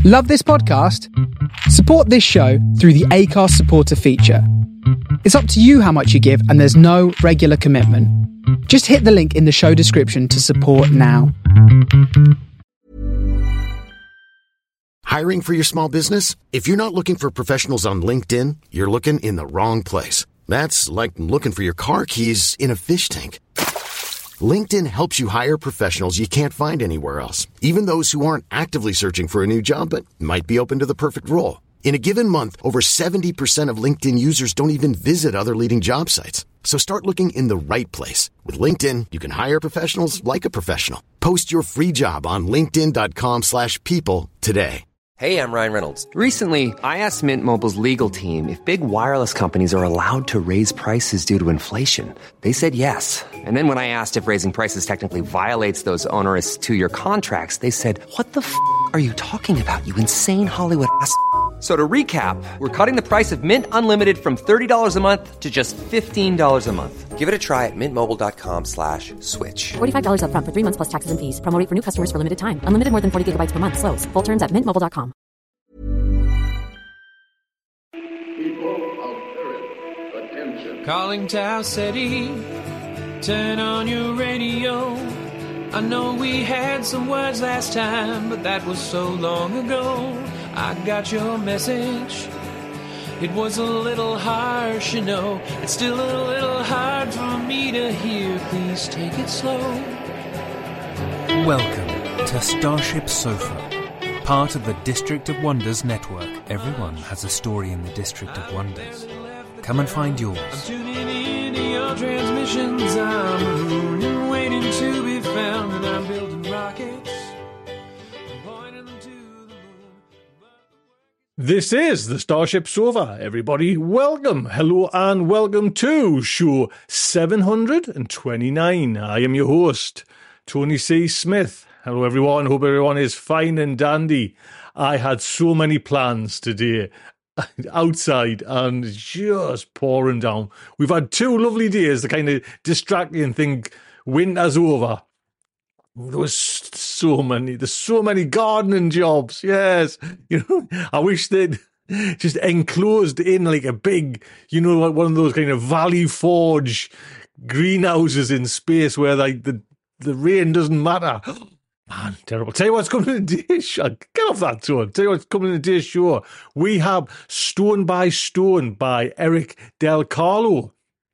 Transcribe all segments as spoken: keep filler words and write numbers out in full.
Love this podcast? Support this show through the Acast supporter feature. It's up to you how much you give, and there's no regular commitment. Just hit the link in the show description to support now. Hiring for your small business? If you're not looking for professionals on LinkedIn, you're looking in the wrong place. That's like looking for your car keys in a fish tank. LinkedIn helps you hire professionals you can't find anywhere else, even those who aren't actively searching for a new job but might be open to the perfect role. In a given month, over seventy percent of LinkedIn users don't even visit other leading job sites. So start looking in the right place. With LinkedIn, you can hire professionals like a professional. Post your free job on linkedin.com slash people today. Hey, I'm Ryan Reynolds. Recently, I asked Mint Mobile's legal team if big wireless companies are allowed to raise prices due to inflation. They said yes. And then when I asked if raising prices technically violates those onerous two-year contracts, they said, what the f*** are you talking about, you insane Hollywood ass f- So to recap, we're cutting the price of Mint Unlimited from thirty dollars a month to just fifteen dollars a month. Give it a try at mintmobile.com slash switch. forty-five dollars up front for three months plus taxes and fees. Promo rate for new customers for limited time. Unlimited more than forty gigabytes per month. Slows full terms at mint mobile dot com. People of Earth, attention. Calling Tau City, turn on your radio. I know we had some words last time, but that was so long ago. I got your message. It was a little harsh, you know. It's still a little hard for me to hear. Please take it slow. Welcome to Starship Sofa, part of the District of Wonders network. Everyone has a story in the District of Wonders. Come and find yours. I'm tuning in to your transmissions. I'm a moon waiting to be found, and I'm building rockets. This is the Starship Sofa, everybody. Welcome, hello, and welcome to show seven hundred twenty-nine. I am your host, Tony C. Smith. Hello, everyone. Hope everyone is fine and dandy. I had so many plans today outside and just pouring down. We've had two lovely days to kind of distract you and think winter's over. There was so many, there's so many gardening jobs. Yes. You know, I wish they'd just enclosed in like a big, you know, like one of those kind of Valley Forge greenhouses in space where like the, the rain doesn't matter. Man, terrible. Tell you what's coming in today's show. Get off that tone. Tell you what's coming in today's show. We have Stone by Stone by Eric Del Carlo.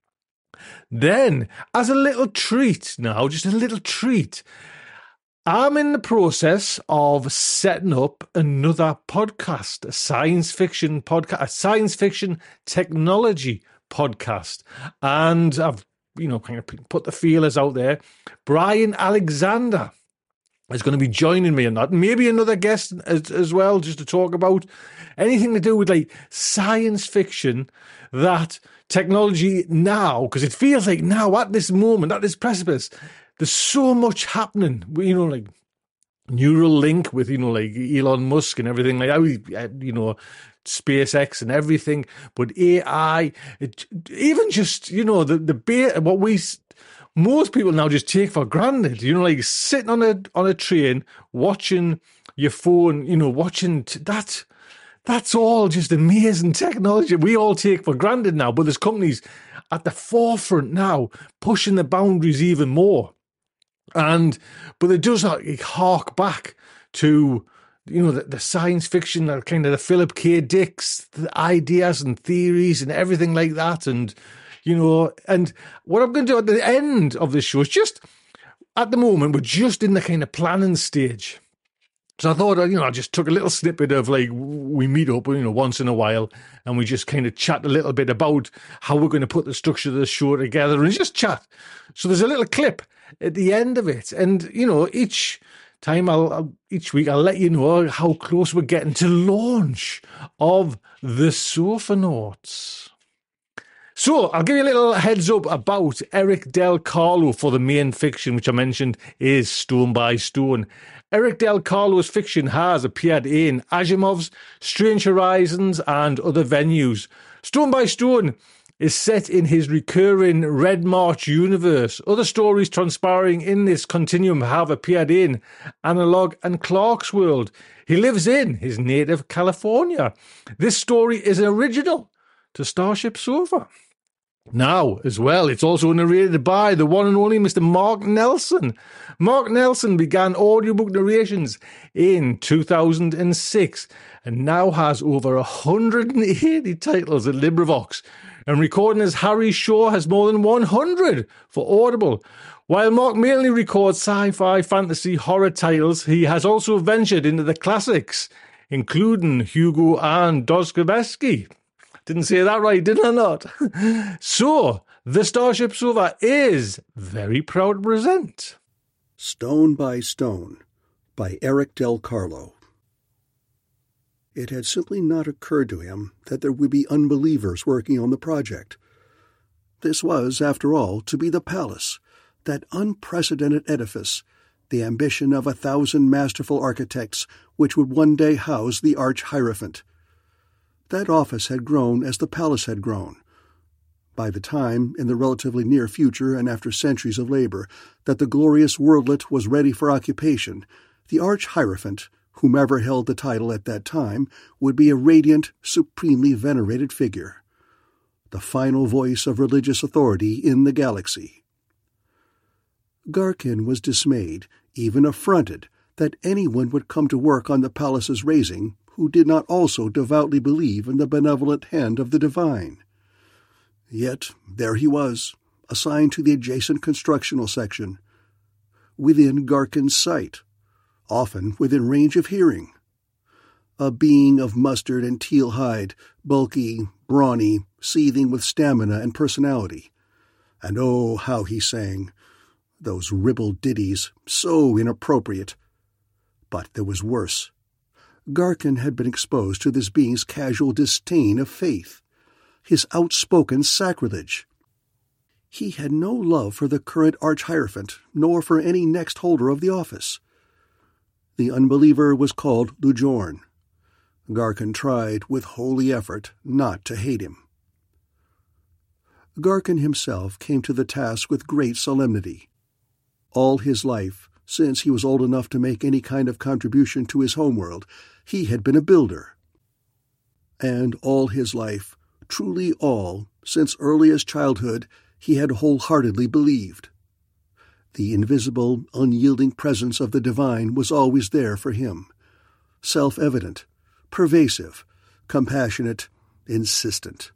Then, as a little treat now, just a little treat, I'm in the process of setting up another podcast, a science fiction podcast, a science fiction technology podcast. And I've, you know, kind of put the feelers out there. Brian Alexander is going to be joining me on that. Maybe another guest as, as well, just to talk about anything to do with like science fiction that technology now, because it feels like now at this moment, at this precipice, there's so much happening. You know, like Neuralink with, you know, like Elon Musk and everything like that, you know, SpaceX and everything. But A I, it, even just, you know, the, the what we, most people now just take for granted, you know, like sitting on a, on a train, watching your phone, you know, watching t- that. That's all just amazing technology we all take for granted now. But there's companies at the forefront now pushing the boundaries even more. And but it does like hark back to, you know, the, the science fiction, the kind of the Philip K. Dicks, the ideas and theories and everything like that. And, you know, and what I'm going to do at the end of this show is just, at the moment, we're just in the kind of planning stage. So I thought, you know, I just took a little snippet of like, we meet up, you know, once in a while and we just kind of chat a little bit about how we're going to put the structure of the show together and just chat. So there's a little clip at the end of it. And, you know, each time I'll, I'll each week I'll let you know how close we're getting to launch of the Sofanauts. So I'll give you a little heads up about Eric Del Carlo for the main fiction, which I mentioned is Stone by Stone. Eric Del Carlo's fiction has appeared in Asimov's Strange Horizons and other venues. Stone by Stone is set in his recurring Red March universe. Other stories transpiring in this continuum have appeared in Analog and Clark's world. He lives in his native California. This story is original to Starship Sofa. Now, as well, it's also narrated by the one and only Mister Mark Nelson. Mark Nelson began audiobook narrations in two thousand six and now has over one hundred eighty titles at LibriVox. And recording as Harry Shaw has more than one hundred for Audible. While Mark mainly records sci-fi, fantasy, horror titles, he has also ventured into the classics, including Hugo and Dostoevsky. Didn't say that right, did I not? So, the Starship Sofa is very proud to present Stone by Stone by Eric Del Carlo. It had simply not occurred to him that there would be unbelievers working on the project. This was, after all, to be the palace, that unprecedented edifice, the ambition of a thousand masterful architects which would one day house the Arch-Hierophant. That office had grown as the palace had grown. By the time, in the relatively near future and after centuries of labor, that the glorious worldlet was ready for occupation, the Arch-Hierophant, whomever held the title at that time, would be a radiant, supremely venerated figure, the final voice of religious authority in the galaxy. Garkin was dismayed, even affronted, that anyone would come to work on the palace's raising who did not also devoutly believe in the benevolent hand of the divine. Yet there he was, assigned to the adjacent constructional section, within Garkin's sight, often within range of hearing. A being of mustard and teal hide, bulky, brawny, seething with stamina and personality. And oh, how he sang! Those ribald ditties, so inappropriate. But there was worse. Garkin had been exposed to this being's casual disdain of faith, his outspoken sacrilege. He had no love for the current Arch-Hierophant, nor for any next holder of the office. The unbeliever was called Lujorn. Garkin tried, with holy effort, not to hate him. Garkin himself came to the task with great solemnity. All his life, since he was old enough to make any kind of contribution to his homeworld, he had been a builder. And all his life, truly all, since earliest childhood, he had wholeheartedly believed. The invisible, unyielding presence of the divine was always there for him, self-evident, pervasive, compassionate, insistent.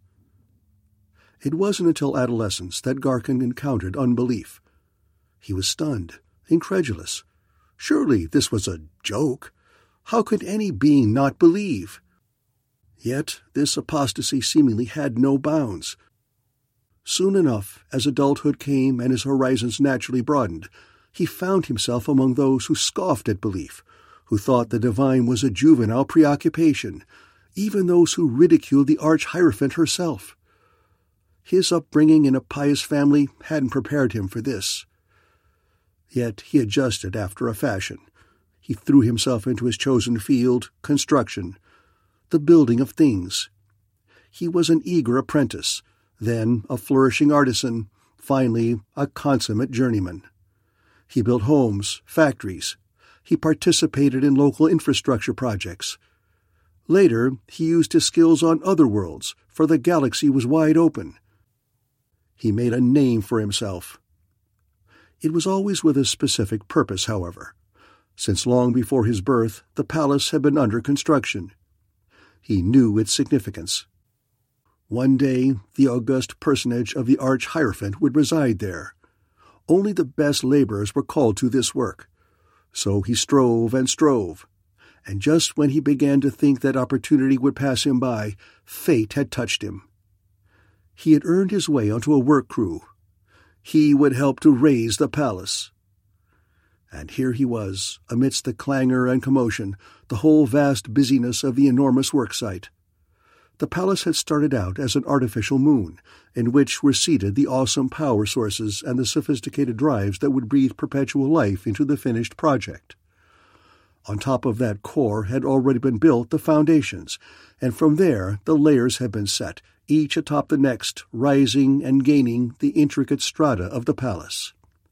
It wasn't until adolescence that Garkin encountered unbelief. He was stunned, incredulous. Surely this was a joke. How could any being not believe? Yet this apostasy seemingly had no bounds. Soon enough, as adulthood came and his horizons naturally broadened, he found himself among those who scoffed at belief, who thought the divine was a juvenile preoccupation, even those who ridiculed the Arch-Hierophant herself. His upbringing in a pious family hadn't prepared him for this. Yet he adjusted after a fashion. He threw himself into his chosen field, construction, the building of things. He was an eager apprentice, then a flourishing artisan, finally a consummate journeyman. He built homes, factories. He participated in local infrastructure projects. Later, he used his skills on other worlds, for the galaxy was wide open. He made a name for himself. It was always with a specific purpose, however, since long before his birth the palace had been under construction. He knew its significance. One day the august personage of the Arch-Hierophant would reside there. Only the best laborers were called to this work. So he strove and strove, and just when he began to think that opportunity would pass him by, fate had touched him. He had earned his way onto a work crew. He would help to raise the palace. And here he was, amidst the clangor and commotion, the whole vast busyness of the enormous worksite. The palace had started out as an artificial moon, in which were seated the awesome power sources and the sophisticated drives that would breathe perpetual life into the finished project. On top of that core had already been built the foundations, and from there the layers had been set, each atop the next, rising and gaining the intricate strata of the palace.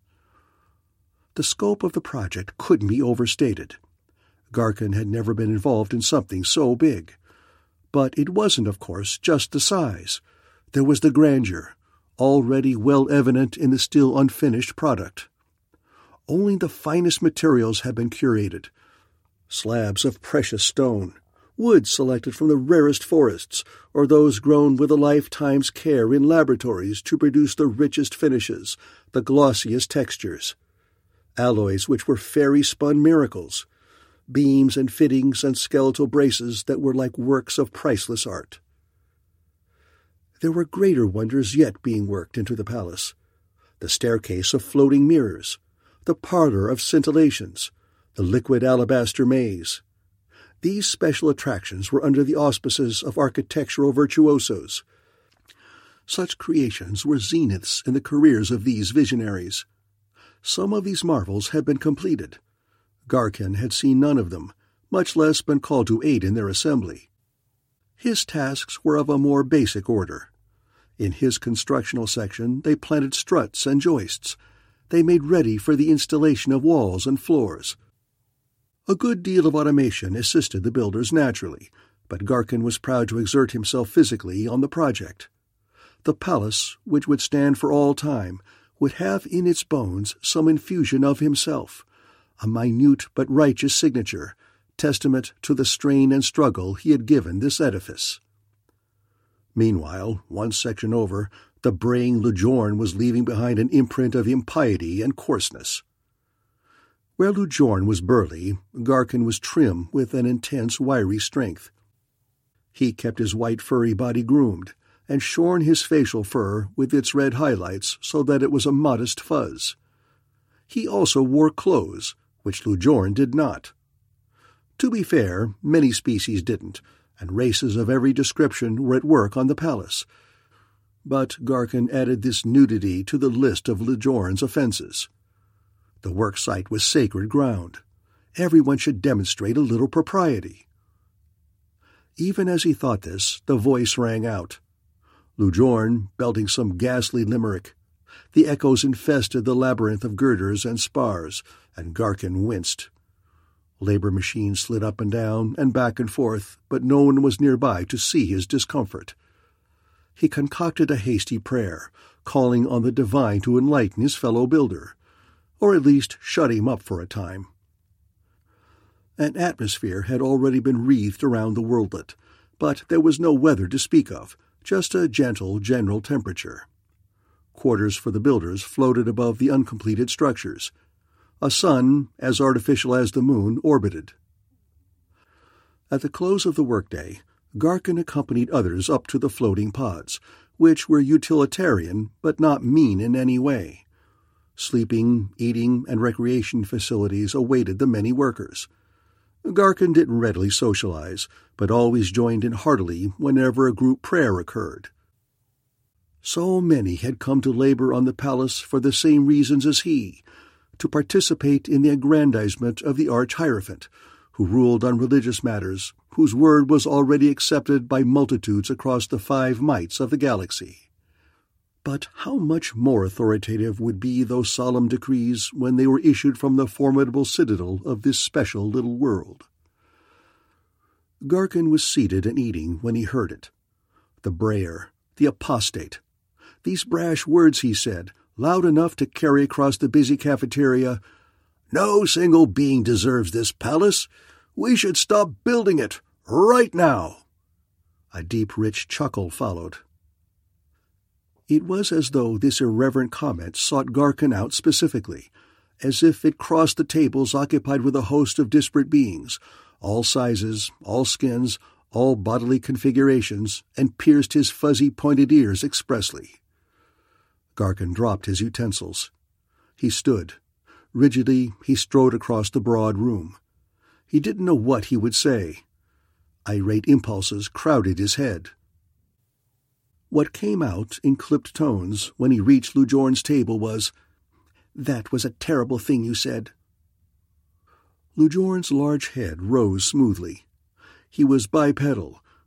The scope of the project couldn't be overstated. Garkin had never been involved in something so big. But it wasn't, of course, just the size. There was the grandeur, already well evident in the still unfinished product. Only the finest materials had been curated. Slabs of precious stone, wood selected from the rarest forests, or those grown with a lifetime's care in laboratories to produce the richest finishes, the glossiest textures. Alloys which were fairy-spun miracles, beams and fittings and skeletal braces that were like works of priceless art. There were greater wonders yet being worked into the palace. The staircase of floating mirrors, the parlor of scintillations, the liquid alabaster maze. These special attractions were under the auspices of architectural virtuosos. Such creations were zeniths in the careers of these visionaries. Some of these marvels had been completed. Garkin had seen none of them, much less been called to aid in their assembly. His tasks were of a more basic order. In his constructional section they planted struts and joists. They made ready for the installation of walls and floors. A good deal of automation assisted the builders naturally, but Garkin was proud to exert himself physically on the project. The palace, which would stand for all time, would have in its bones some infusion of himself, a minute but righteous signature, testament to the strain and struggle he had given this edifice. Meanwhile, one section over, the braying Ljorn was leaving behind an imprint of impiety and coarseness. Where Ljorn was burly, Garkin was trim with an intense wiry strength. He kept his white furry body groomed, and shorn his facial fur with its red highlights so that it was a modest fuzz. He also wore clothes, which Ljorn did not. To be fair, many species didn't, and races of every description were at work on the palace. But Garkin added this nudity to the list of Ljorn's offenses. The work site was sacred ground. Everyone should demonstrate a little propriety. Even as he thought this, the voice rang out. Ljorn, belting some ghastly limerick. The echoes infested the labyrinth of girders and spars, and Garkin winced. Labor machines slid up and down and back and forth, but no one was nearby to see his discomfort. He concocted a hasty prayer, calling on the divine to enlighten his fellow builder, or at least shut him up for a time. An atmosphere had already been wreathed around the worldlet, but there was no weather to speak of, just a gentle general temperature. Quarters for the builders floated above the uncompleted structures. A sun, as artificial as the moon, orbited. At the close of the workday, Garkin accompanied others up to the floating pods, which were utilitarian but not mean in any way. Sleeping, eating, and recreation facilities awaited the many workers. Garkin didn't readily socialize, but always joined in heartily whenever a group prayer occurred. So many had come to labor on the palace for the same reasons as he, to participate in the aggrandizement of the Arch-Hierophant, who ruled on religious matters, whose word was already accepted by multitudes across the five mites of the galaxy. But how much more authoritative would be those solemn decrees when they were issued from the formidable citadel of this special little world? Garkin was seated and eating when he heard it. The brayer, the apostate. These brash words, he said, loud enough to carry across the busy cafeteria, "No single being deserves this palace. We should stop building it, right now." A deep, rich chuckle followed. It was as though this irreverent comment sought Garkin out specifically, as if it crossed the tables occupied with a host of disparate beings, all sizes, all skins, all bodily configurations, and pierced his fuzzy pointed ears expressly. Garkin dropped his utensils. He stood. Rigidly he strode across the broad room. He didn't know what he would say. Irate impulses crowded his head. What came out in clipped tones when he reached Ljorn's table was, "That was a terrible thing you said." Ljorn's large head rose smoothly. He was bipedal,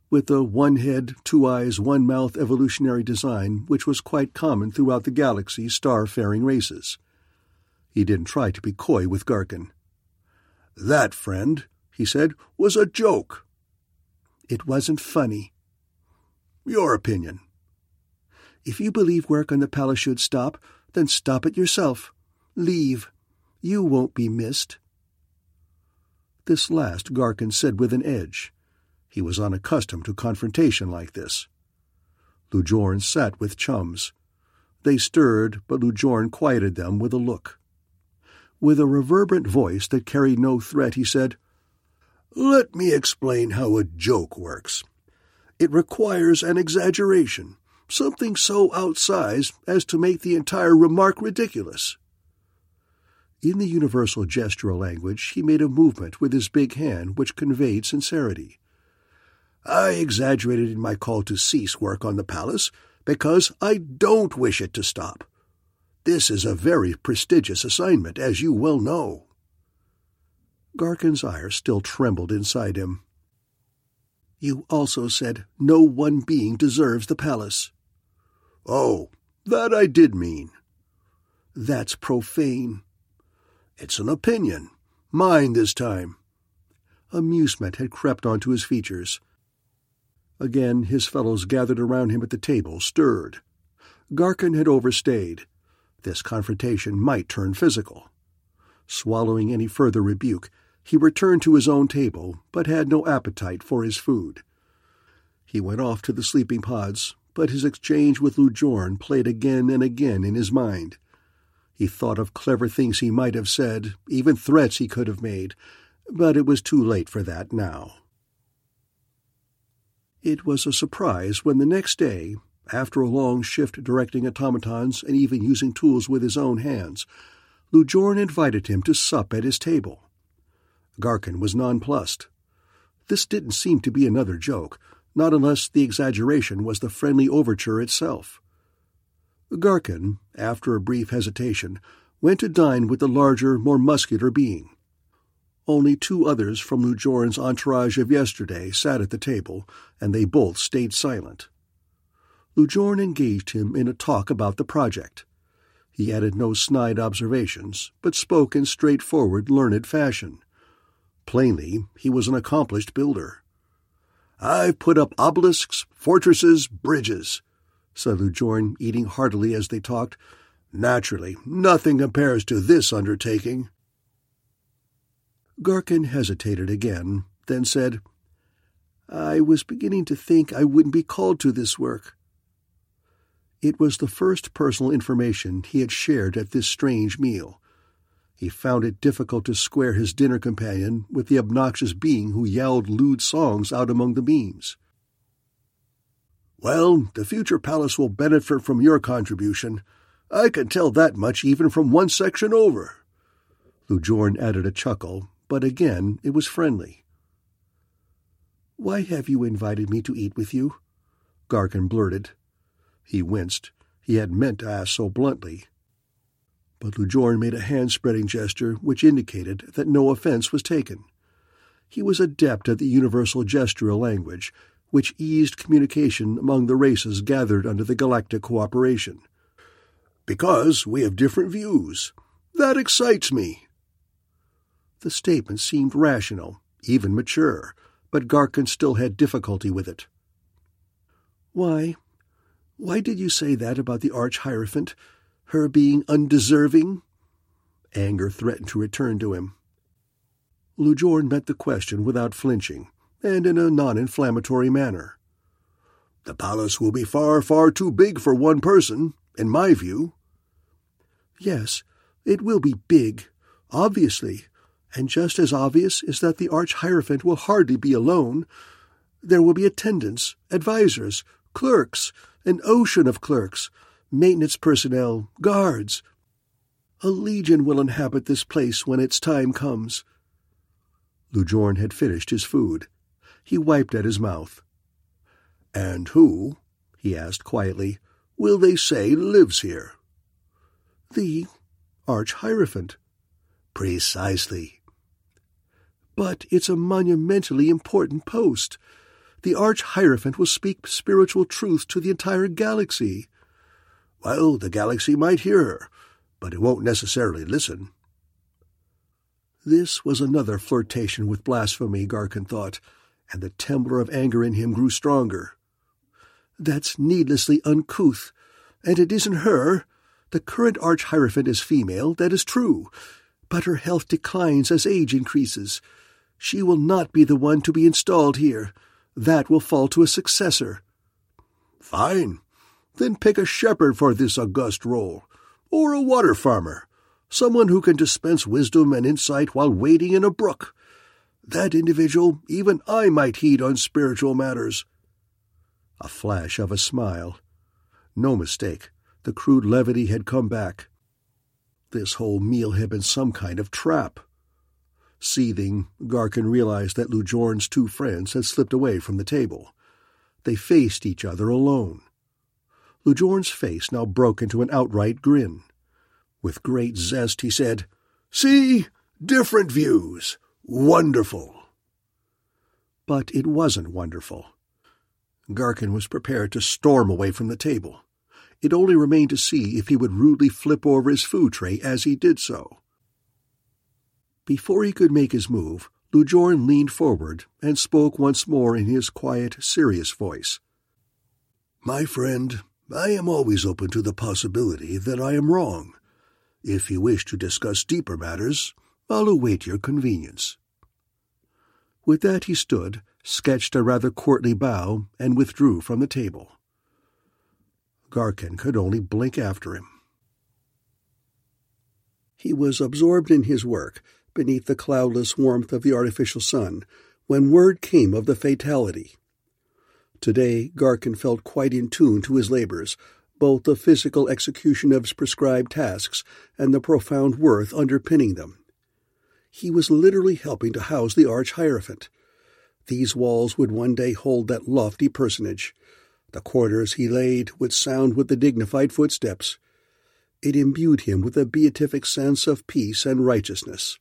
with the one-head, two-eyes, one-mouth evolutionary design which was quite common throughout the galaxy's star-faring races. He didn't try to be coy with Garkin. "That, friend," he said, "was a joke." "It wasn't funny." "Your opinion." "If you believe work on the palace should stop, then stop it yourself. Leave. You won't be missed." This last Garkin said with an edge. He was unaccustomed to confrontation like this. Lujorn sat with chums. They stirred, but Lujorn quieted them with a look. With a reverberant voice that carried no threat, he said, "Let me explain how a joke works. It requires an exaggeration, something so outsized as to make the entire remark ridiculous." In the universal gestural language, he made a movement with his big hand which conveyed sincerity. "I exaggerated in my call to cease work on the palace because I don't wish it to stop. This is a very prestigious assignment, as you well know." Garkin's ire still trembled inside him. "You also said no one being deserves the palace." "Oh, that I did mean." "That's profane." "It's an opinion. Mine this time." Amusement had crept onto his features. Again his fellows gathered around him at the table, stirred. Garkin had overstayed. This confrontation might turn physical. Swallowing any further rebuke, he returned to his own table, but had no appetite for his food. He went off to the sleeping pods, but his exchange with Lujorn played again and again in his mind. He thought of clever things he might have said, even threats he could have made, but it was too late for that now. It was a surprise when the next day, after a long shift directing automatons and even using tools with his own hands, Lujorn invited him to sup at his table. Garkin was nonplussed. This didn't seem to be another joke, not unless the exaggeration was the friendly overture itself. Garkin, after a brief hesitation, went to dine with the larger, more muscular being. Only two others from Lujorn's entourage of yesterday sat at the table, and they both stayed silent. Lujorn engaged him in a talk about the project. He added no snide observations, but spoke in straightforward, learned fashion. Plainly, he was an accomplished builder. "I've put up obelisks, fortresses, bridges," said Lujorn, eating heartily as they talked. "Naturally, nothing compares to this undertaking." Garkin hesitated again, then said, "I was beginning to think I wouldn't be called to this work." It was the first personal information he had shared at this strange meal. He found it difficult to square his dinner companion with the obnoxious being who yelled lewd songs out among the beams. "Well, the future palace will benefit from your contribution. I can tell that much even from one section over." Lujorn added a chuckle, but again it was friendly. "Why have you invited me to eat with you?" Garkin blurted. He winced. He had meant to ask so bluntly. But Lujorn made a hand-spreading gesture which indicated that no offense was taken. He was adept at the universal gestural language, which eased communication among the races gathered under the galactic cooperation. "Because we have different views. That excites me." The statement seemed rational, even mature, but Garkin still had difficulty with it. Why? Why did you say that about the Arch-Hierophant? Her being undeserving? Anger threatened to return to him. Lujorn met the question without flinching, and in a non-inflammatory manner. "The palace will be far, far too big for one person, in my view." "Yes, it will be big, obviously, and just as obvious is that the Arch-Hierophant will hardly be alone. There will be attendants, advisors, clerks, an ocean of clerks, maintenance personnel, guards. A legion will inhabit this place when its time comes." Lujorn had finished his food. He wiped at his mouth. "And who," he asked quietly, "will they say lives here?" "The Arch-Hierophant." "Precisely." "But it's a monumentally important post. The Arch-Hierophant will speak spiritual truth to the entire galaxy. Well, the galaxy might hear her, but it won't necessarily listen. This was another flirtation with blasphemy, Garkin thought, and the temblor of anger in him grew stronger. That's needlessly uncouth, and it isn't her. The current Arch-Hierophant is female, that is true, but her health declines as age increases. She will not be the one to be installed here. That will fall to a successor. Fine. Then pick a shepherd for this august role, or a water farmer, someone who can dispense wisdom and insight while wading in a brook. That individual even I might heed on spiritual matters. A flash of a smile. No mistake, the crude levity had come back. This whole meal had been some kind of trap. Seething, Garkin realized that Lujorn's two friends had slipped away from the table. They faced each other alone. Lujorn's face now broke into an outright grin. With great zest he said, "See? Different views. Wonderful." But it wasn't wonderful. Garkin was prepared to storm away from the table. It only remained to see if he would rudely flip over his food tray as he did so. Before he could make his move, Lujorn leaned forward and spoke once more in his quiet, serious voice. "My friend, I am always open to the possibility that I am wrong. If you wish to discuss deeper matters, I'll await your convenience." With that he stood, sketched a rather courtly bow, and withdrew from the table. Garkin could only blink after him. He was absorbed in his work, beneath the cloudless warmth of the artificial sun, when word came of the fatality. Today Garkin felt quite in tune to his labors, both the physical execution of his prescribed tasks and the profound worth underpinning them. He was literally helping to house the Arch-Hierophant. These walls would one day hold that lofty personage. The quarters he laid would sound with the dignified footsteps. It imbued him with a beatific sense of peace and righteousness.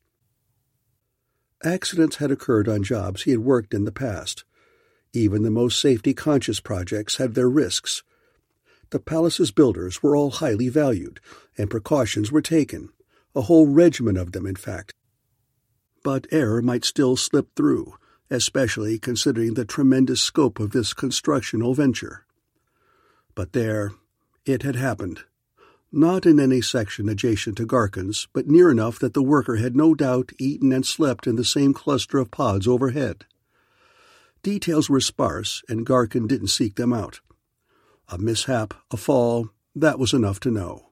Accidents had occurred on jobs he had worked in the past. Even the most safety-conscious projects had their risks. The palace's builders were all highly valued, and precautions were taken, a whole regiment of them, in fact. But error might still slip through, especially considering the tremendous scope of this constructional venture. But there, it had happened. Not in any section adjacent to Garkin's, but near enough that the worker had no doubt eaten and slept in the same cluster of pods overhead. Details were sparse, and Garkin didn't seek them out. A mishap, a fall, that was enough to know.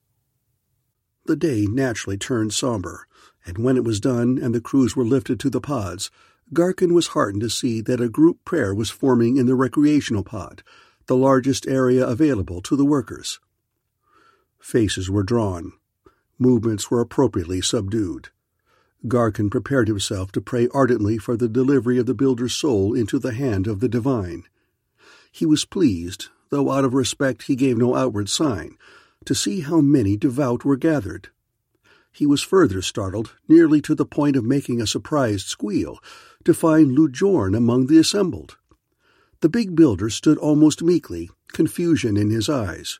The day naturally turned somber, and when it was done and the crews were lifted to the pods, Garkin was heartened to see that a group prayer was forming in the recreational pod, the largest area available to the workers. Faces were drawn. Movements were appropriately subdued. Garkin prepared himself to pray ardently for the delivery of the builder's soul into the hand of the divine. He was pleased, though out of respect he gave no outward sign, to see how many devout were gathered. He was further startled, nearly to the point of making a surprised squeal, to find Lujorn among the assembled. The big builder stood almost meekly, confusion in his eyes.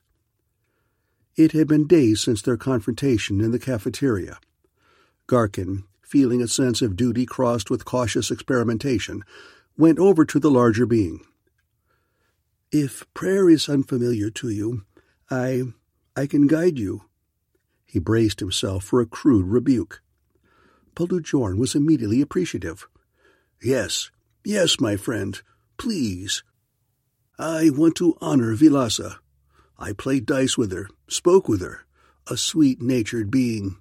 It had been days since their confrontation in the cafeteria. Garkin, feeling a sense of duty crossed with cautious experimentation, went over to the larger being. "If prayer is unfamiliar to you, I... I can guide you." He braced himself for a crude rebuke. But Lujorn was immediately appreciative. "Yes, yes, my friend, please. I want to honor Vilasa. I played dice with her, spoke with her, a sweet-natured being."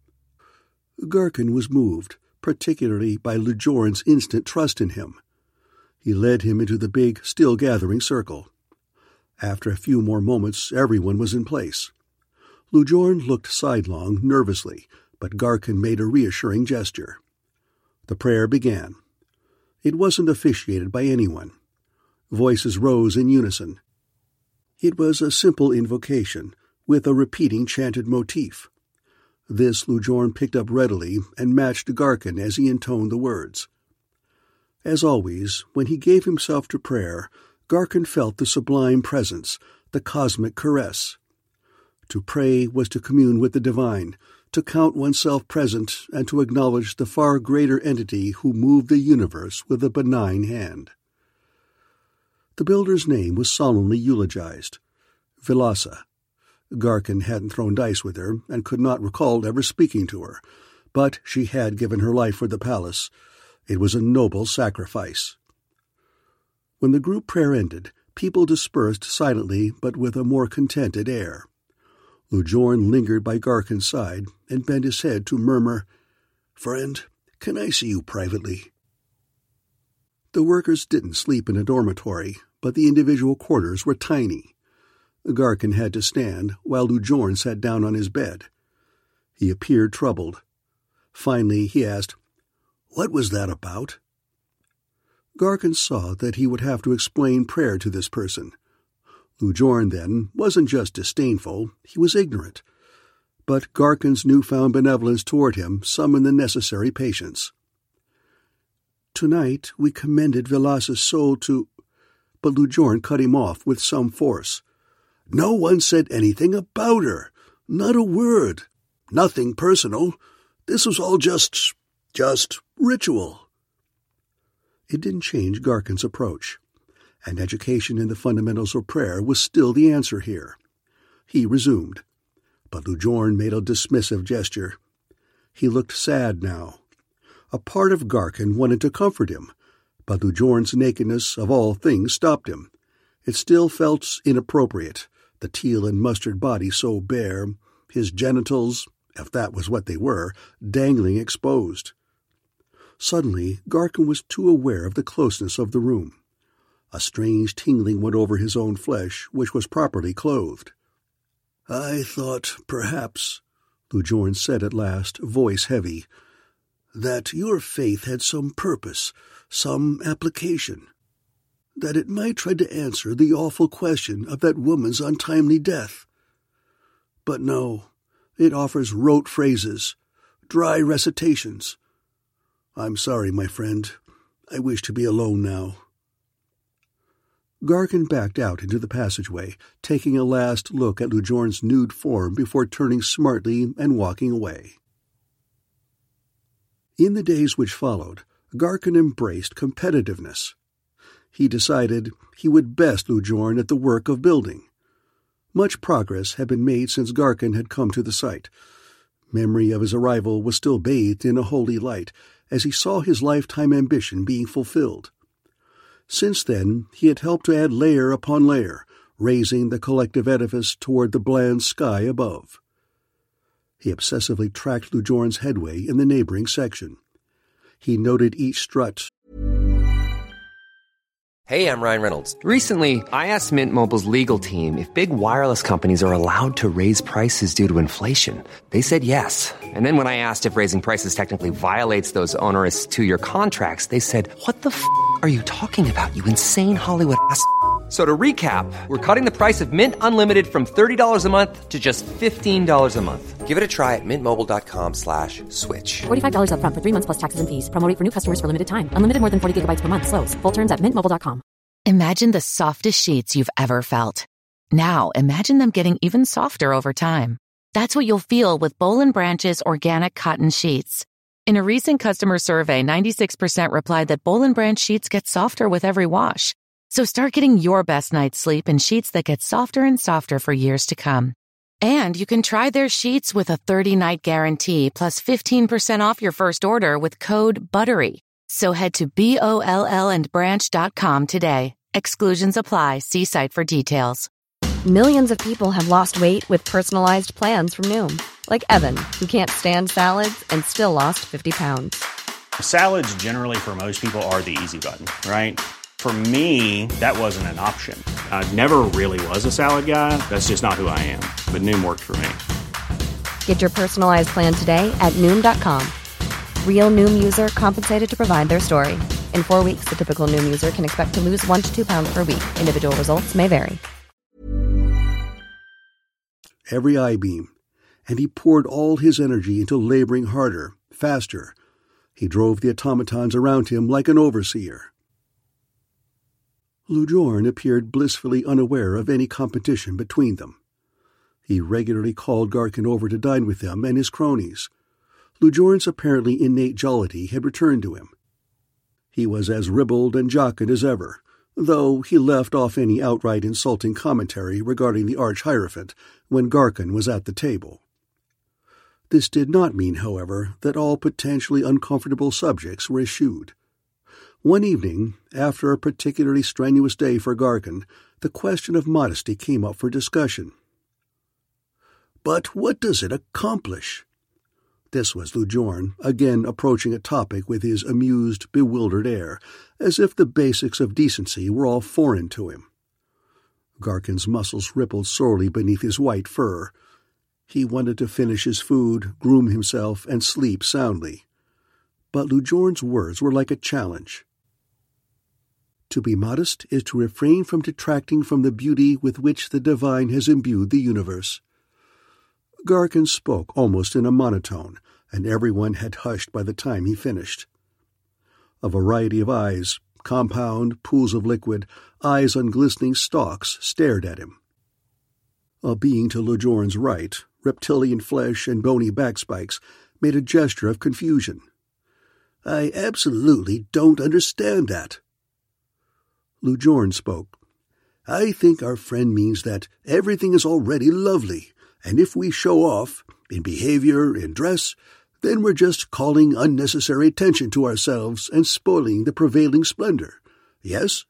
Garkin was moved, particularly by Lujorn's instant trust in him. He led him into the big, still-gathering circle. After a few more moments, everyone was in place. Lujorn looked sidelong, nervously, but Garkin made a reassuring gesture. The prayer began. It wasn't officiated by anyone. Voices rose in unison. It was a simple invocation, with a repeating chanted motif. This Lujorn picked up readily and matched Garkin as he intoned the words. As always, when he gave himself to prayer, Garkin felt the sublime presence, the cosmic caress. To pray was to commune with the divine, to count oneself present, and to acknowledge the far greater entity who moved the universe with a benign hand. The builder's name was solemnly eulogized. Vilassa. Garkin hadn't thrown dice with her, and could not recall ever speaking to her, but she had given her life for the palace. It was a noble sacrifice. When the group prayer ended, people dispersed silently but with a more contented air. Ljorn lingered by Garkin's side and bent his head to murmur, "Friend, can I see you privately?" The workers didn't sleep in a dormitory, but the individual quarters were tiny. Garkin had to stand while Ljorn sat down on his bed. He appeared troubled. Finally he asked, "What was that about?" Garkin saw that he would have to explain prayer to this person. Ljorn, then, wasn't just disdainful, he was ignorant. But Garkin's newfound benevolence toward him summoned the necessary patience. "Tonight we commended Vilassa's soul to—" But Ljorn cut him off with some force. "No one said anything about her. Not a word. Nothing personal. This was all just... just ritual." It didn't change Garkin's approach. An education in the fundamentals of prayer was still the answer here. He resumed, but Ljorn made a dismissive gesture. He looked sad now. A part of Garkin wanted to comfort him, but Ljorn's nakedness of all things stopped him. It still felt inappropriate, the teal and mustard body so bare, his genitals, if that was what they were, dangling exposed. Suddenly, Garkin was too aware of the closeness of the room. A strange tingling went over his own flesh, which was properly clothed. "I thought, perhaps," Ljorn said at last, voice heavy, "that your faith had some purpose, some application. That it might try to answer the awful question of that woman's untimely death. But no, it offers rote phrases, dry recitations. I'm sorry, my friend. I wish to be alone now." Garkin backed out into the passageway, taking a last look at Ljorn's nude form before turning smartly and walking away. In the days which followed, Garkin embraced competitiveness. He decided he would best Ljorn at the work of building. Much progress had been made since Garkin had come to the site. Memory of his arrival was still bathed in a holy light, as he saw his lifetime ambition being fulfilled. Since then, he had helped to add layer upon layer, raising the collective edifice toward the bland sky above. He obsessively tracked Ljorn's headway in the neighboring section. He noted each strut. Hey, I'm Ryan Reynolds. Recently, I asked Mint Mobile's legal team if big wireless companies are allowed to raise prices due to inflation. They said yes. And then when I asked if raising prices technically violates those onerous two-year contracts, they said, "What the f*** are you talking about, you insane Hollywood ass f- So to recap, we're cutting the price of Mint Unlimited from thirty dollars a month to just fifteen dollars a month. Give it a try at mintmobile.com slash switch. forty-five dollars up front for three months plus taxes and fees. Promo rate for new customers for limited time. Unlimited more than forty gigabytes per month. Slows full terms at mint mobile dot com. Imagine the softest sheets you've ever felt. Now imagine them getting even softer over time. That's what you'll feel with Boll and Branch's organic cotton sheets. In a recent customer survey, ninety-six percent replied that Boll and Branch sheets get softer with every wash. So start getting your best night's sleep in sheets that get softer and softer for years to come. And you can try their sheets with a thirty-night guarantee plus fifteen percent off your first order with code BUTTERY. So head to B O L L and branch dot com today. Exclusions apply. See site for details. Millions of people have lost weight with personalized plans from Noom. Like Evan, who can't stand salads and still lost fifty pounds. Salads generally for most people are the easy button, right? For me, that wasn't an option. I never really was a salad guy. That's just not who I am. But Noom worked for me. Get your personalized plan today at Noom dot com. Real Noom user compensated to provide their story. In four weeks, the typical Noom user can expect to lose one to two pounds per week. Individual results may vary. Every eye beam, and he poured all his energy into laboring harder, faster, He drove the automatons around him like an overseer. Lujorn appeared blissfully unaware of any competition between them. He regularly called Garkin over to dine with them and his cronies. Lujorn's apparently innate jollity had returned to him. He was as ribald and jocund as ever, though he left off any outright insulting commentary regarding the Arch-Hierophant when Garkin was at the table. This did not mean, however, that all potentially uncomfortable subjects were eschewed. One evening, after a particularly strenuous day for Garkin, the question of modesty came up for discussion. "But what does it accomplish?" This was Lujorn, again approaching a topic with his amused, bewildered air, as if the basics of decency were all foreign to him. Garkin's muscles rippled sorely beneath his white fur. He wanted to finish his food, groom himself, and sleep soundly. But Lujorn's words were like a challenge. To be modest is to refrain from detracting from the beauty with which the divine has imbued the universe. Garkin spoke almost in a monotone, and everyone had hushed by the time he finished. A variety of eyes, compound, pools of liquid, eyes on glistening stalks, stared at him. A being to Lujorn's right, reptilian flesh and bony backspikes, made a gesture of confusion. "I absolutely don't understand that." Lujorn spoke. "I think our friend means that everything is already lovely, and if we show off, in behavior, in dress, then we're just calling unnecessary attention to ourselves and spoiling the prevailing splendor. Yes?"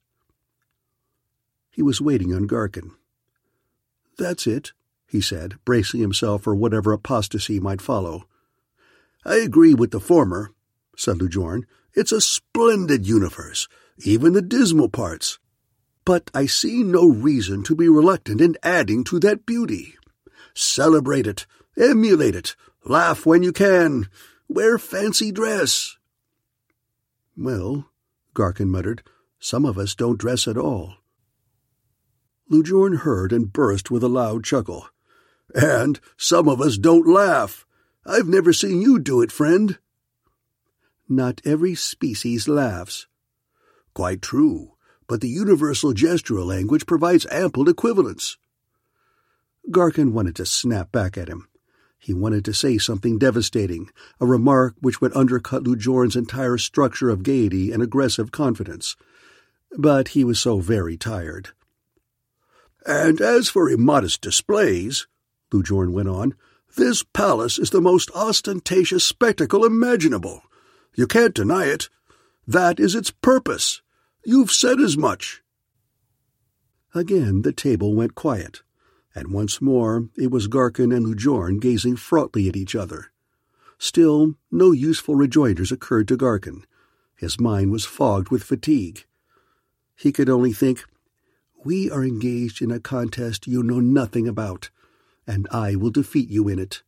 He was waiting on Garkin. "That's it," he said, bracing himself for whatever apostasy might follow. "I agree with the former," said Lujorn. "It's a splendid universe, even the dismal parts. But I see no reason to be reluctant in adding to that beauty. Celebrate it, emulate it, laugh when you can, wear fancy dress." "Well," Garkin muttered, "some of us don't dress at all." Lujorn heard and burst with a loud chuckle. "And some of us don't laugh. I've never seen you do it, friend." "Not every species laughs." "Quite true, but the universal gestural language provides ample equivalence." Garkin wanted to snap back at him. He wanted to say something devastating, a remark which would undercut Lujorn's entire structure of gaiety and aggressive confidence. But he was so very tired. "And as for immodest displays," Lujorn went on, "this palace is the most ostentatious spectacle imaginable. You can't deny it. That is its purpose. You've said as much." Again the table went quiet, and once more it was Garkin and Lujorn gazing fraughtly at each other. Still, no useful rejoinders occurred to Garkin. His mind was fogged with fatigue. He could only think, "We are engaged in a contest you know nothing about, and I will defeat you in it."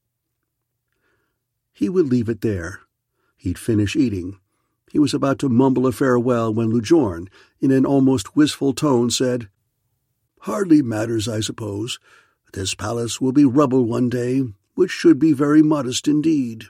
He would leave it there. He'd finish eating. He was about to mumble a farewell when Lujorn, in an almost wistful tone, said, "Hardly matters, I suppose. This palace will be rubble one day, which should be very modest indeed."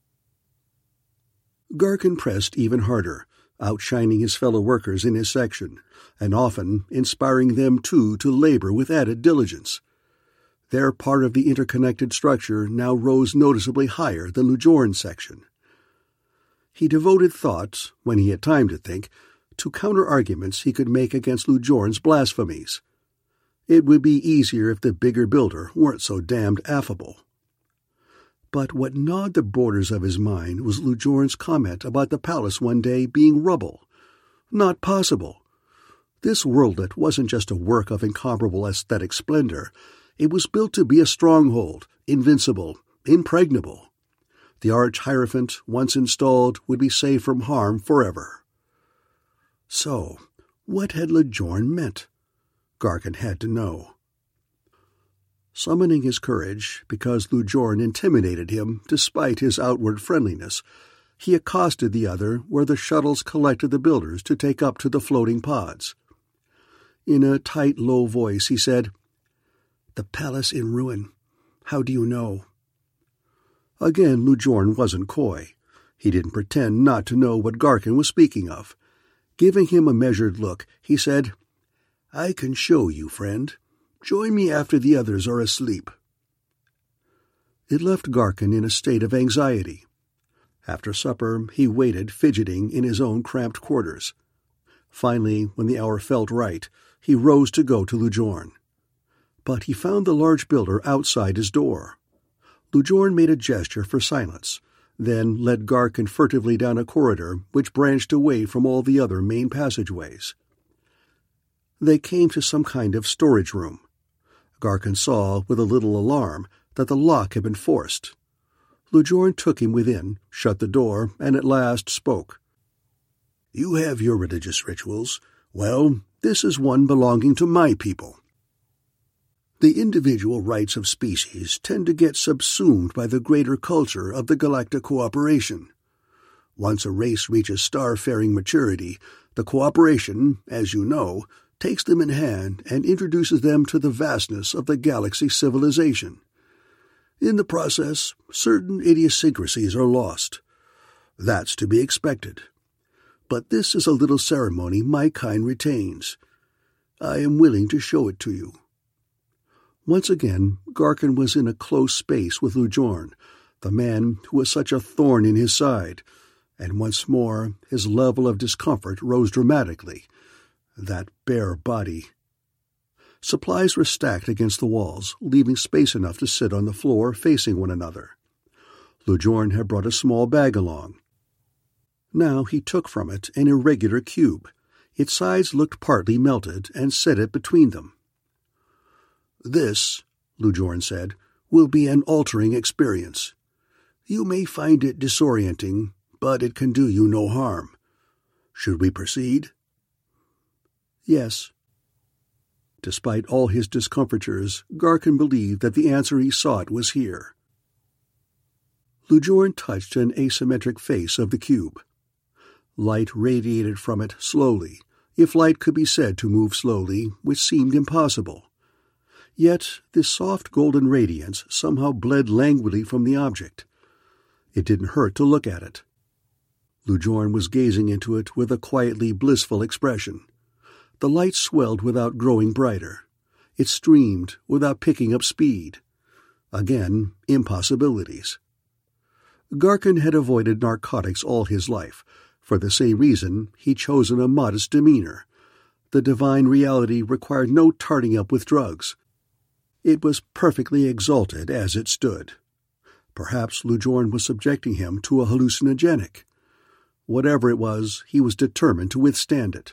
Garkin pressed even harder, outshining his fellow workers in his section, and often inspiring them too to labor with added diligence. Their part of the interconnected structure now rose noticeably higher than Lujorn's section. He devoted thought, when he had time to think, to counter-arguments he could make against Lujorn's blasphemies. It would be easier if the bigger builder weren't so damned affable. But what gnawed the borders of his mind was Lujorn's comment about the palace one day being rubble. Not possible. This worldlet wasn't just a work of incomparable aesthetic splendor. It was built to be a stronghold, invincible, impregnable. The Arch-Hierophant, once installed, would be safe from harm forever. So, what had Lujorn meant? Garkin had to know. Summoning his courage, because Lujorn intimidated him despite his outward friendliness, he accosted the other where the shuttles collected the builders to take up to the floating pods. In a tight, low voice he said, "The palace in ruin. How do you know?" Again Lujorn wasn't coy. He didn't pretend not to know what Garkin was speaking of. Giving him a measured look, he said, "I can show you, friend. Join me after the others are asleep." It left Garkin in a state of anxiety. After supper, he waited fidgeting in his own cramped quarters. Finally, when the hour felt right, he rose to go to Lujorn. But he found the large builder outside his door. Lujorn made a gesture for silence, then led Garkin furtively down a corridor which branched away from all the other main passageways. They came to some kind of storage room. Garkin saw, with a little alarm, that the lock had been forced. Lujorn took him within, shut the door, and at last spoke. "You have your religious rituals. Well, this is one belonging to my people. The individual rights of species tend to get subsumed by the greater culture of the galactic cooperation. Once a race reaches star-faring maturity, the cooperation, as you know, takes them in hand and introduces them to the vastness of the galaxy civilization. In the process, certain idiosyncrasies are lost. That's to be expected. But this is a little ceremony my kind retains. I am willing to show it to you." Once again, Garkin was in a close space with Lujorn, the man who was such a thorn in his side, and once more his level of discomfort rose dramatically. That bare body. Supplies were stacked against the walls, leaving space enough to sit on the floor facing one another. Lujorn had brought a small bag along. Now he took from it an irregular cube. Its sides looked partly melted, and set it between them. "This," Lujorn said, "will be an altering experience. You may find it disorienting, but it can do you no harm. Should we proceed?" "Yes." Despite all his discomfitures, Garkin believed that the answer he sought was here. Lujorn touched an asymmetric face of the cube. Light radiated from it slowly, if light could be said to move slowly, which seemed impossible. Yet this soft golden radiance somehow bled languidly from the object. It didn't hurt to look at it. Lujorn was gazing into it with a quietly blissful expression. The light swelled without growing brighter. It streamed without picking up speed. Again, impossibilities. Garkin had avoided narcotics all his life. For the same reason, he'd chosen a modest demeanor. The divine reality required no tarting up with drugs. It was perfectly exalted as it stood. Perhaps Lujorn was subjecting him to a hallucinogenic. Whatever it was, he was determined to withstand it.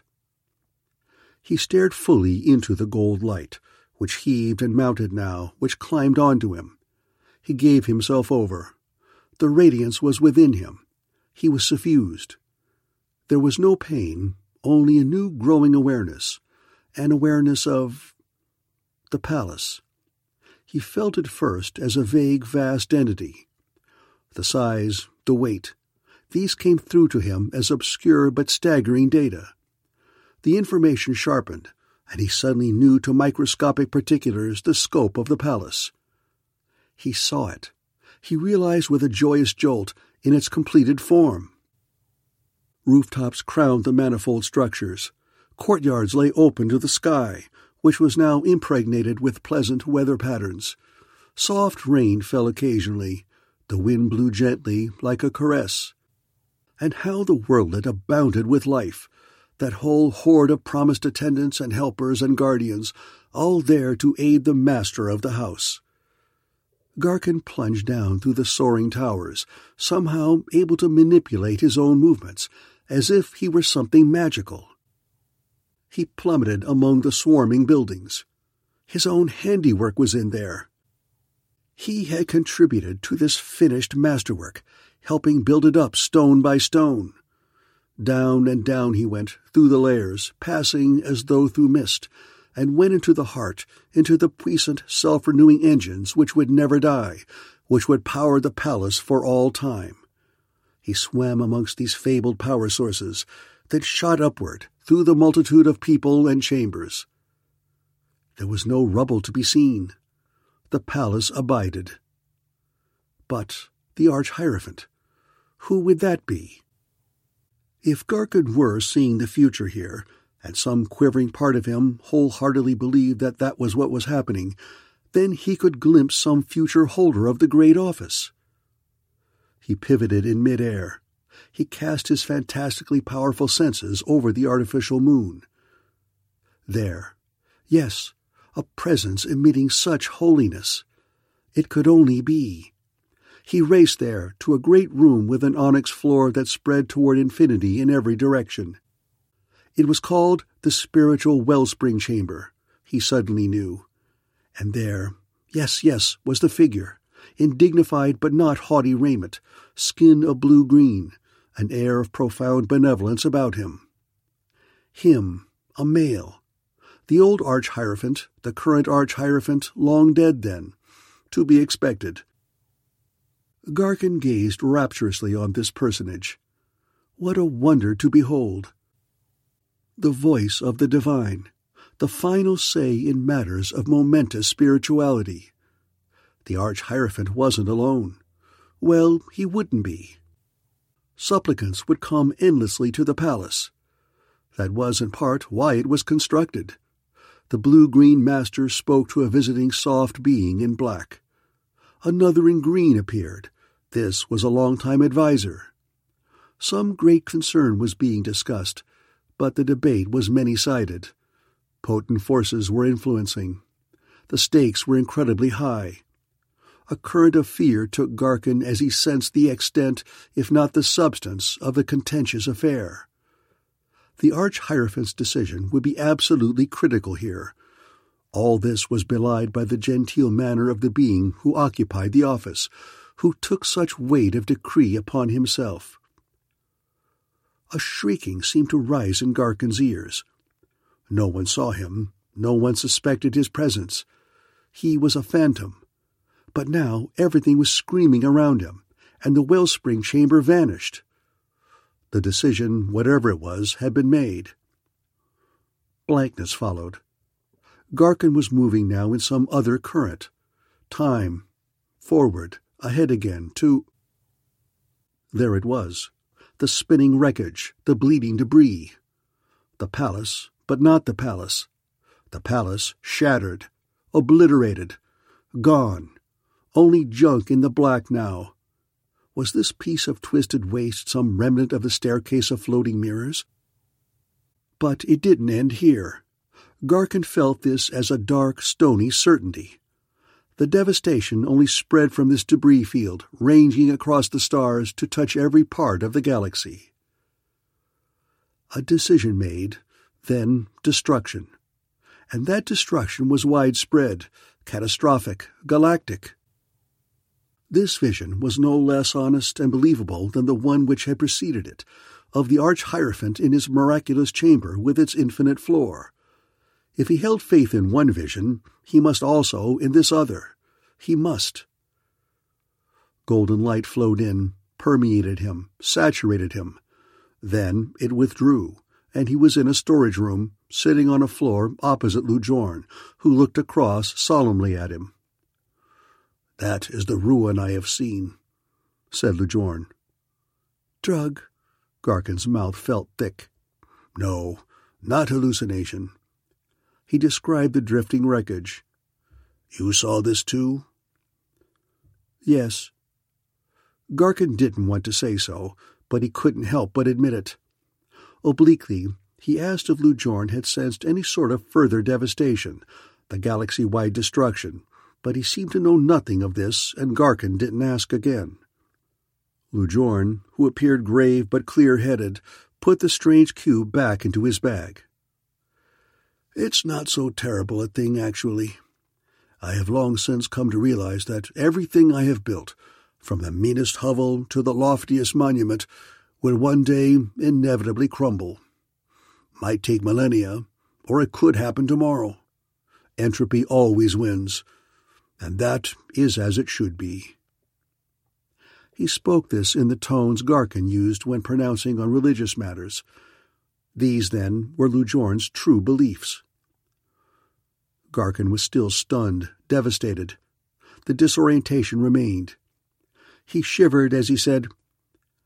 He stared fully into the gold light, which heaved and mounted now, which climbed onto him. He gave himself over. The radiance was within him. He was suffused. There was no pain, only a new growing awareness, an awareness of the palace. He felt it first as a vague, vast entity. The size, the weight, these came through to him as obscure but staggering data. The information sharpened, and he suddenly knew to microscopic particulars the scope of the palace. He saw it. He realized with a joyous jolt in its completed form. Rooftops crowned the manifold structures. Courtyards lay open to the sky, which was now impregnated with pleasant weather patterns. Soft rain fell occasionally. The wind blew gently, like a caress. And how the worldlet abounded with life, that whole horde of promised attendants and helpers and guardians, all there to aid the master of the house. Garkin plunged down through the soaring towers, somehow able to manipulate his own movements, as if he were something magical. He plummeted among the swarming buildings. His own handiwork was in there. He had contributed to this finished masterwork, helping build it up stone by stone. Down and down he went, through the layers, passing as though through mist, and went into the heart, into the puissant, self-renewing engines which would never die, which would power the palace for all time. He swam amongst these fabled power sources that shot upward through the multitude of people and chambers. There was no rubble to be seen. The palace abided. But the Arch-Hierophant, Who would that be? If Garkin were seeing the future here, and some quivering part of him wholeheartedly believed that that was what was happening, then he could glimpse some future holder of the great office. He pivoted in mid-air. He cast his fantastically powerful senses over the artificial moon. There, yes, a presence emitting such holiness. It could only be. He raced there to a great room with an onyx floor that spread toward infinity in every direction. It was called the Spiritual Wellspring Chamber, he suddenly knew. And there, yes, yes, was the figure, in dignified but not haughty raiment, skin a blue-green, an air of profound benevolence about him. Him, a male. The old Arch-Hierophant, the current Arch-Hierophant, long dead then. To be expected. Garkin gazed rapturously on this personage. What a wonder to behold! The voice of the divine, the final say in matters of momentous spirituality. The Arch-Hierophant wasn't alone. Well, he wouldn't be. Supplicants would come endlessly to the palace. That was in part why it was constructed. The blue-green master spoke to a visiting soft being in black. Another in green appeared. This was a long-time adviser. Some great concern was being discussed, but the debate was many-sided. Potent forces were influencing. The stakes were incredibly high. A current of fear took Garkin as he sensed the extent, if not the substance, of the contentious affair. The Arch-Hierophant's decision would be absolutely critical here. All this was belied by the genteel manner of the being who occupied the office, who took such weight of decree upon himself. A shrieking seemed to rise in Garkin's ears. No one saw him, no one suspected his presence. He was a phantom. But now everything was screaming around him, and the wellspring chamber vanished. The decision, whatever it was, had been made. Blankness followed. Garkin was moving now in some other current. Time. Forward. Ahead again. To... There it was. The spinning wreckage. The bleeding debris. The palace, but not the palace. The palace shattered. Obliterated. Gone. Only junk in the black now. Was this piece of twisted waste some remnant of the staircase of floating mirrors? But it didn't end here. Garkin felt this as a dark, stony certainty. The devastation only spread from this debris field, ranging across the stars to touch every part of the galaxy. A decision made, then destruction. And that destruction was widespread, catastrophic, galactic. This vision was no less honest and believable than the one which had preceded it, of the Arch-Hierophant in his miraculous chamber with its infinite floor. If he held faith in one vision, he must also in this other. He must. Golden light flowed in, permeated him, saturated him. Then it withdrew, and he was in a storage room, sitting on a floor opposite Lujorn, who looked across solemnly at him. "That is the ruin I have seen," said Lujorn. "Drug?" Garkin's mouth felt thick. "No, not hallucination." He described the drifting wreckage. "You saw this too?" "Yes." Garkin didn't want to say so, but he couldn't help but admit it. Obliquely, he asked if Lujorn had sensed any sort of further devastation, the galaxy-wide destruction, but he seemed to know nothing of this, and Garkin didn't ask again. Lujorn, who appeared grave but clear-headed, put the strange cube back into his bag. "It's not so terrible a thing, actually. I have long since come to realize that everything I have built, from the meanest hovel to the loftiest monument, will one day inevitably crumble. Might take millennia, or it could happen tomorrow. Entropy always wins, and that is as it should be." He spoke this in the tones Garkin used when pronouncing on religious matters. These, then, were Lujorn's true beliefs. Garkin was still stunned, devastated. The disorientation remained. He shivered as he said,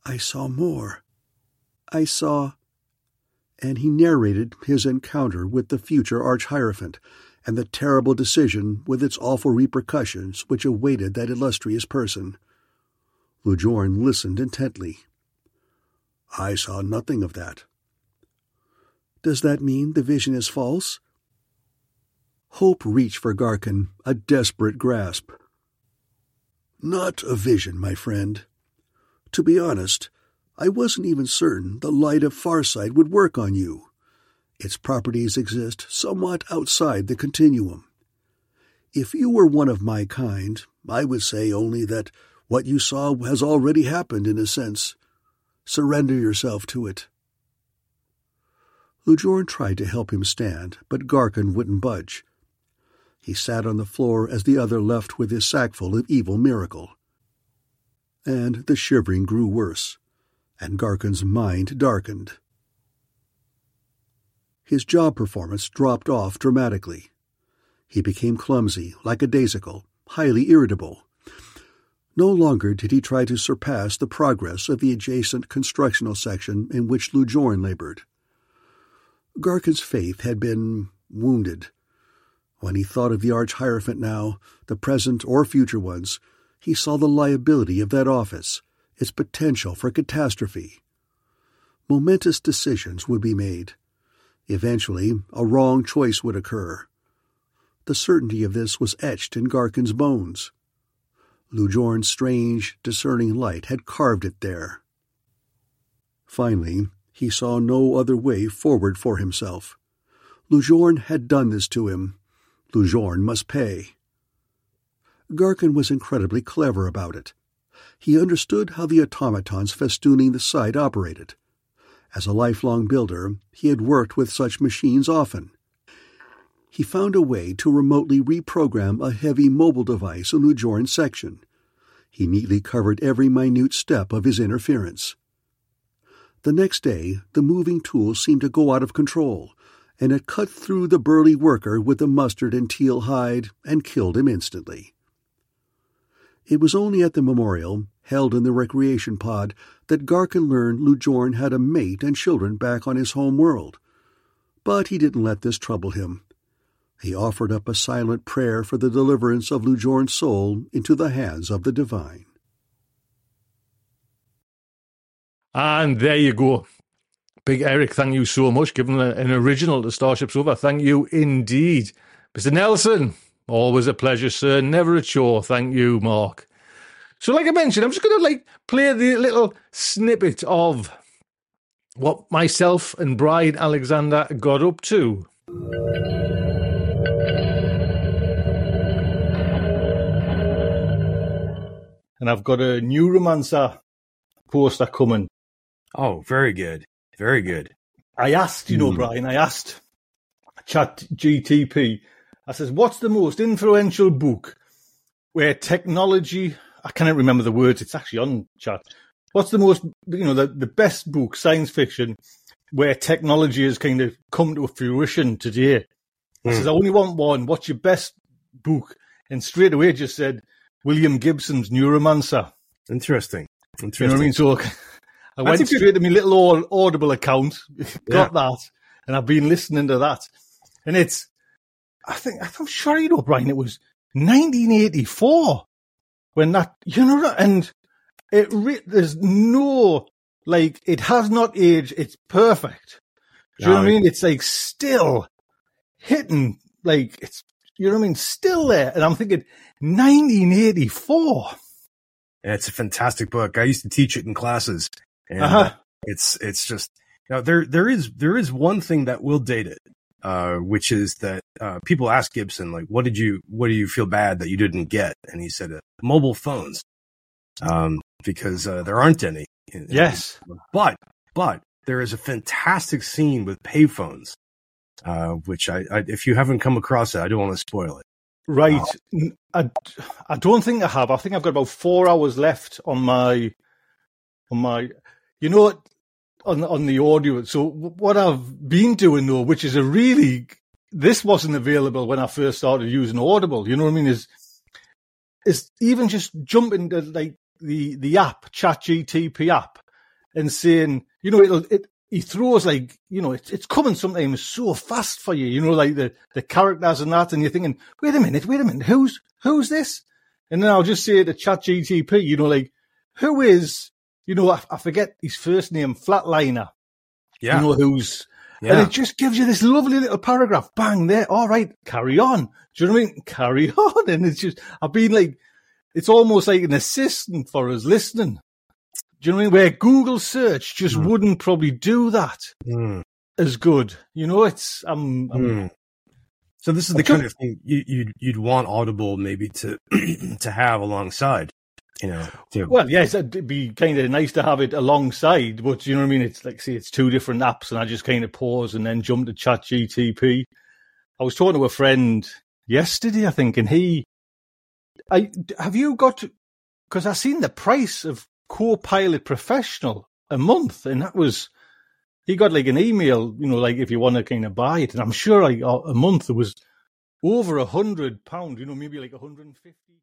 I saw more. I saw... And he narrated his encounter with the future Arch-Hierophant and the terrible decision with its awful repercussions which awaited that illustrious person. Ljorn listened intently. I saw nothing of that. Does that mean the vision is false? Hope reached for Garkin, a desperate grasp. Not a vision, my friend. To be honest, I wasn't even certain the light of Farsight would work on you. Its properties exist somewhat outside the continuum. If you were one of my kind, I would say only that what you saw has already happened in a sense. Surrender yourself to it. Ljorn tried to help him stand, but Garkin wouldn't budge. He sat on the floor as the other left with his sackful of evil miracle. And the shivering grew worse, and Garkin's mind darkened. His job performance dropped off dramatically. He became clumsy, like a daisical, highly irritable. No longer did he try to surpass the progress of the adjacent constructional section in which Ljorn labored. Garkin's faith had been wounded. When he thought of the Arch-Hierophant now, the present or future ones, he saw the liability of that office, its potential for catastrophe. Momentous decisions would be made. Eventually, a wrong choice would occur. The certainty of this was etched in Garkin's bones. Ljorn's strange, discerning light had carved it there. Finally, he saw no other way forward for himself. Ljorn had done this to him. Ljorn must pay. Garkin was incredibly clever about it. He understood how the automatons festooning the site operated. As a lifelong builder, he had worked with such machines often. He found a way to remotely reprogram a heavy mobile device in Ljorn's section. He neatly covered every minute step of his interference. The next day, the moving tool seemed to go out of control, and it cut through the burly worker with the mustard and teal hide and killed him instantly. It was only at the memorial, held in the recreation pod, that Garkin learned Ljorn had a mate and children back on his home world. But he didn't let this trouble him. He offered up a silent prayer for the deliverance of Ljorn's soul into the hands of the divine. And there you go. Big Eric, thank you so much. Giving an original to Starship Sofa. Thank you indeed. Mister Nelson, always a pleasure, sir. Never a chore. Thank you, Mark. So like I mentioned, I'm just going to like play the little snippet of what myself and Bride Alexander got up to. And I've got a Neuromancer poster coming. Oh, very good. Very good. I asked, you know, mm. Brian, I asked Chat G T P, I says, what's the most influential book where technology, I can't remember the words, it's actually on Chat. What's the most, you know, the, the best book, science fiction, where technology has kind of come to fruition today? Mm. I says, I only want one. What's your best book? And straight away just said, William Gibson's Neuromancer. Interesting. Interesting. You know what I mean? So I That's went straight good... to my little Audible account, got yeah. that, and I've been listening to that. And it's, I think, I'm sure you know, Brian, it was nineteen eighty-four when that, you know, and it re- there's no, like, it has not aged. It's perfect. Do you no, know what I mean? It's like still hitting, like, it's, you know what I mean? Still there. And I'm thinking, nineteen eighty-four. Yeah, it's a fantastic book. I used to teach it in classes. And uh-huh. uh, it's, it's just, you know, there, there is, there is one thing that will date it, uh, which is that, uh, people ask Gibson, like, what did you, what do you feel bad that you didn't get? And he said, uh, mobile phones, um, because, uh, there aren't any. In, yes. In, but, but there is a fantastic scene with payphones, uh, which I, I, if you haven't come across it, I don't want to spoil it. Right. Uh, I, I don't think I have. I think I've got about four hours left on my, on my, you know what, on, on the audio. So what I've been doing though, which is a really, this wasn't available when I first started using Audible. You know what I mean? Is, is even just jumping to like the, the app, Chat G T P app, and saying, you know, it'll, it, he throws like, you know, it's, it's coming sometimes so fast for you, you know, like the, the characters and that, and you're thinking, wait a minute, wait a minute, who's, who's this? And then I'll just say to ChatGTP, you know, like, who is, you know, I, I forget his first name, Flatliner. Yeah. You know, who's, yeah. and it just gives you this lovely little paragraph. Bang, there. All right, carry on. Do you know what I mean? Carry on. And it's just, I've been like, it's almost like an assistant for us listening. Do you know what I mean? Where Google search just mm. wouldn't probably do that mm. as good. You know, it's, I'm, I'm mm. So this is the kind of thing you, you'd, you'd want Audible maybe to, to have alongside, you know. To... Well, yes, it'd be kind of nice to have it alongside, but you know what I mean? It's like, say, it's two different apps and I just kind of pause and then jump to ChatGTP. I was talking to a friend yesterday, I think, and he, I, have you got, because I seen the price of Copilot Professional a month, and that was, he got like an email, you know, like if you want to kind of buy it, and I'm sure like a month it was over a hundred pounds, you know, maybe like a hundred and fifty.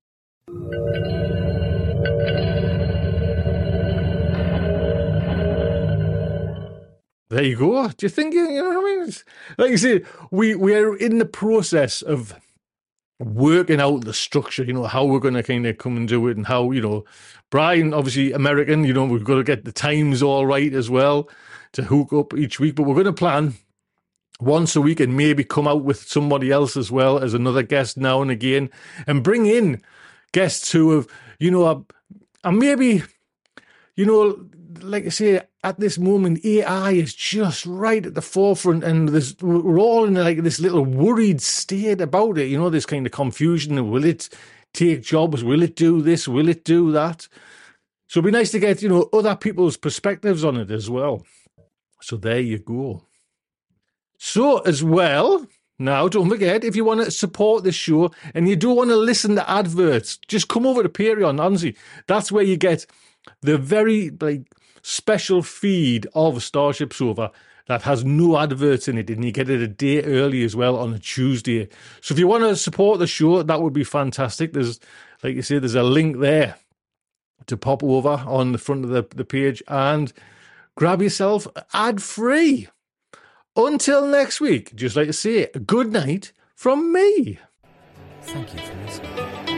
There you go. Do you think, you know what I mean? Like you say, we, we are in the process of working out the structure, you know, how we're going to kind of come and do it, and how, you know, Brian, obviously American, you know, we've got to get the times all right as well to hook up each week, but we're going to plan once a week and maybe come out with somebody else as well as another guest now and again, and bring in guests who have, you know, are, are maybe, you know, like I say, at this moment, A I is just right at the forefront, and there's, we're all in like this little worried state about it. You know, this kind of confusion. Will it take jobs? Will it do this? Will it do that? So it'd be nice to get, you know, other people's perspectives on it as well. So there you go. So as well, now don't forget, if you want to support this show and you don't want to listen to adverts, just come over to Patreon, honestly. That's where you get the very like special feed of Starship Sofa that has no adverts in it, and you get it a day early as well on a Tuesday. So if you want to support the show, that would be fantastic. There's, like you say, there's a link there to pop over on the front of the, the page and grab yourself ad-free. Until next week, just like to say, good night from me. Thank you for listening.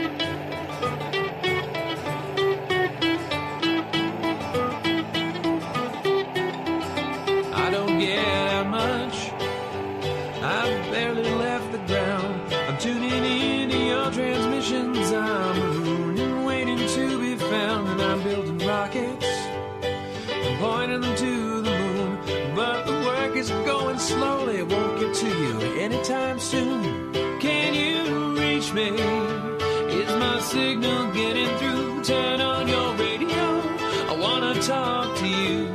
I don't get out much. I've barely left the ground. I'm tuning into your transmissions. I'm marooned and waiting to be found. And I'm building rockets and pointing them to the moon. But the work is going slowly. It won't get to you anytime soon. Can you reach me? Is my signal getting through? Turn on your radio. I want to talk to you.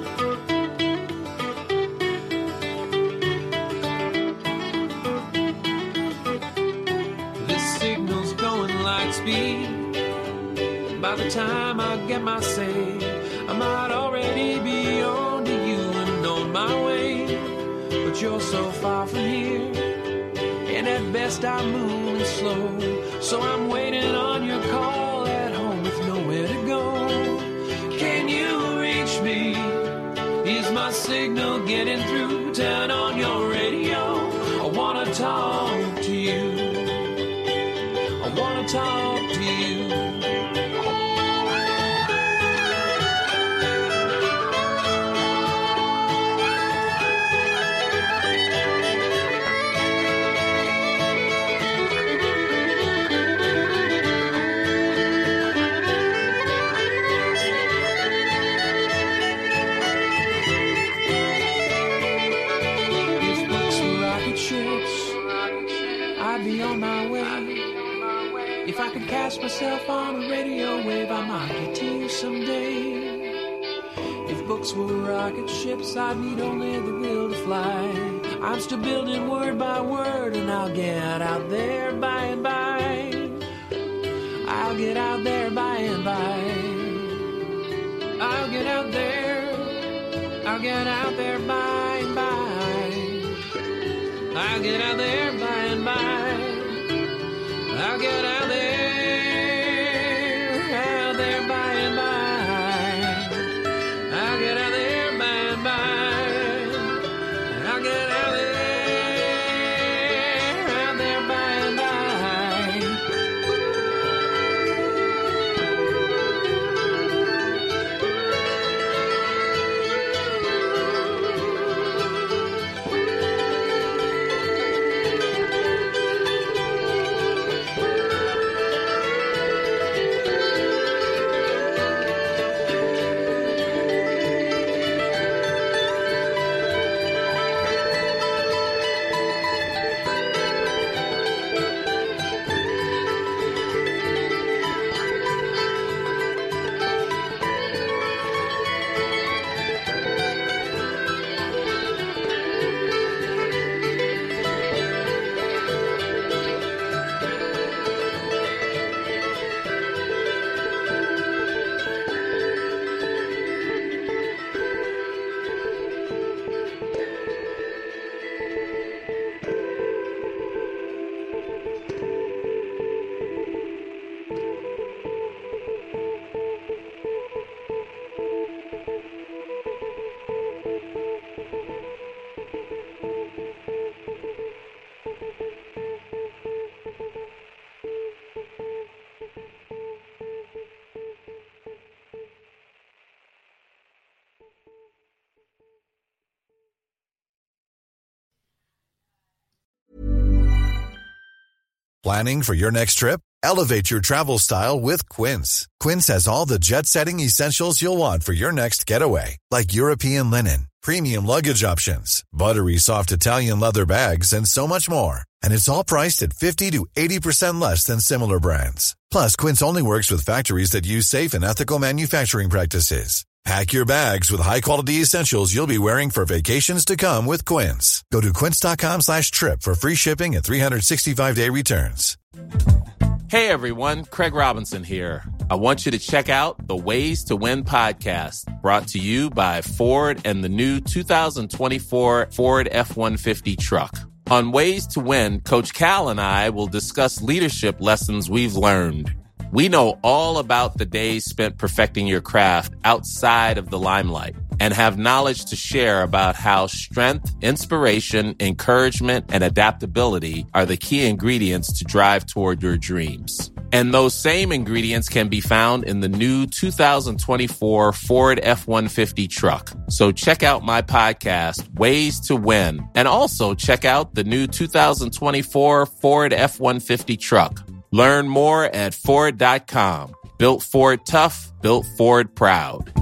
By the time I get my say, I might already be on to you and on my way. But you're so far from here, and at best I'm moving slow. So I'm waiting on your call at home with nowhere to go. Can you reach me? Is my signal getting through? Turn on your radio. I wanna talk to you. I wanna talk to you. If I could cast myself on a radio wave, I might get to you someday. If books were rocket ships, I'd need only the will to fly. I'm still building word by word, and I'll get out there by and by. I'll get out there by and by. I'll get out there. I'll get out there by and by. I'll get out there by and by. I'll get out there, out there by and by. I'll get Planning for your next trip? Elevate your travel style with Quince. Quince has all the jet-setting essentials you'll want for your next getaway, like European linen, premium luggage options, buttery soft Italian leather bags, and so much more. And it's all priced at fifty to eighty percent less than similar brands. Plus, Quince only works with factories that use safe and ethical manufacturing practices. Pack your bags with high-quality essentials you'll be wearing for vacations to come with Quince. Go to quince.com slash trip for free shipping and three sixty-five day returns. Hey everyone, Craig Robinson here. I want you to check out the Ways to Win podcast, brought to you by Ford and the new two thousand twenty-four Ford F one fifty truck. On Ways to Win, Coach Cal and I will discuss leadership lessons we've learned. We know all about the days spent perfecting your craft outside of the limelight and have knowledge to share about how strength, inspiration, encouragement, and adaptability are the key ingredients to drive toward your dreams. And those same ingredients can be found in the new two thousand twenty-four Ford F one fifty truck. So check out my podcast, Ways to Win, and also check out the new two thousand twenty-four Ford F one fifty truck. Learn more at Ford dot com. Built Ford tough, built Ford proud.